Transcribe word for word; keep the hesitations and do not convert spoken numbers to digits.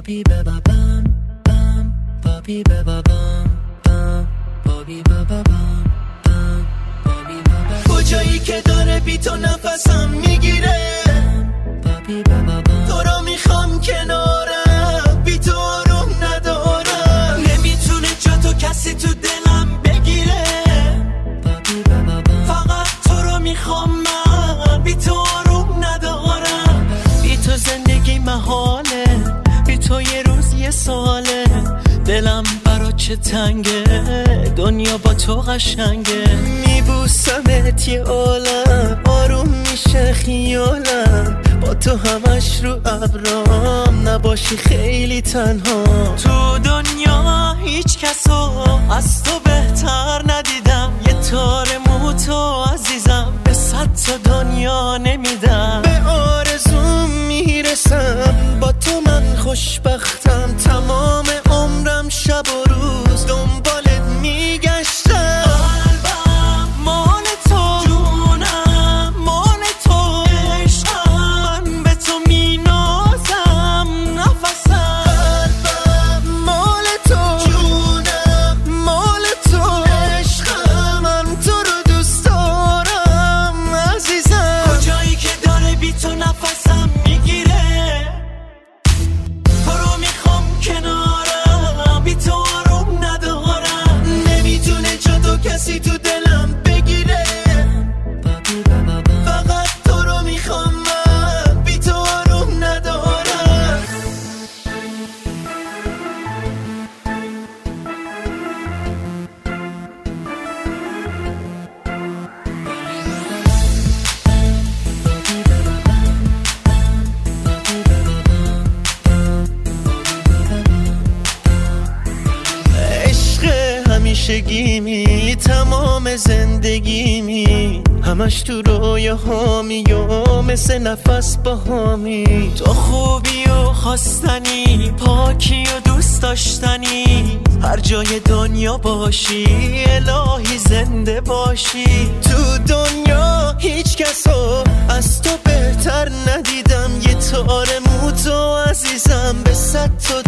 Bobby baba bam bam Bobby baba bam bam Bobby baba bam bam Bobby baba کجایی که داره بی تو نفسم میگیره Bobby baba bam تو رو میخوام کنارم بی تو آروم ندارم نمیتونه جا تو کسی تو دلم بگیره Bobby baba bam فقط تو رو میخوام من بی تو آروم ندارم بی تو زندگی محاله بی تو یه روز یه ساله دلم برا چه تنگه دنیا با تو قشنگه میبوسمت یه عالم آروم میشه خیالم با تو همش رو ابرام نباشی خیلی تنها تو دنیا هیچ کسو از تو بهتر ندیدم یه تار مو تو عزیزم به صد تا دنیا نمیدم به آرزوم میرسم با تو من خوشبختم تمام عمرم شب و روز دنبالت میگشتم قلبم مال تو جونم مال تو عشقم من به تو مینازم نفسم قلبم مال تو جونم مال تو عشقم من تو رو دوست دارم عزیزم کجایی که داره بی تو نفسم میگیره تو رو میخوام کنارم بی تو آروم ندارم نمیتونه جا تو کسی تو دلم بگیره فقط تو رو میخوام من بی تو آروم ندارم همیشگیمی تمام زندگیمی همش تو رویاهامی و مثل نفس با هامی تو خوبی و خواستنی پاکی و دوست داشتنی هر جای دنیا باشی الهی زنده باشی تو دنیا هیچ کسو از تو بهتر ندیدم یه تار مو تو عزیزم به صد تا